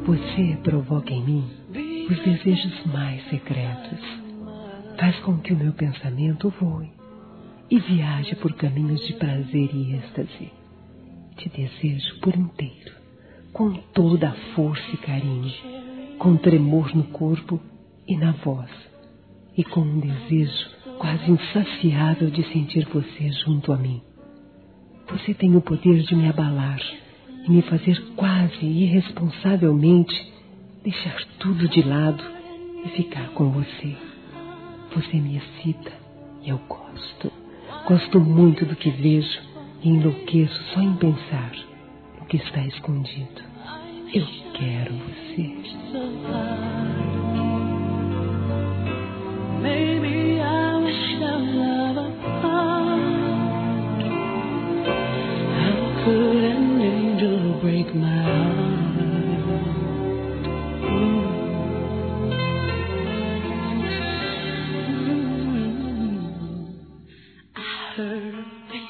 Você provoca em mim os desejos mais secretos. Faz com que o meu pensamento voe e viaje por caminhos de prazer e êxtase. Te desejo por inteiro, com toda a força e carinho, com tremor no corpo e na voz, e com um desejo quase insaciável de sentir você junto a mim. Você tem o poder de me abalar e me fazer quase irresponsavelmente deixar tudo de lado e ficar com você. Você me excita e eu gosto. Gosto muito do que vejo e enlouqueço só em pensar no que está escondido. Eu quero você. Maybe I wish our love apart. How could an angel break my heart? I heard a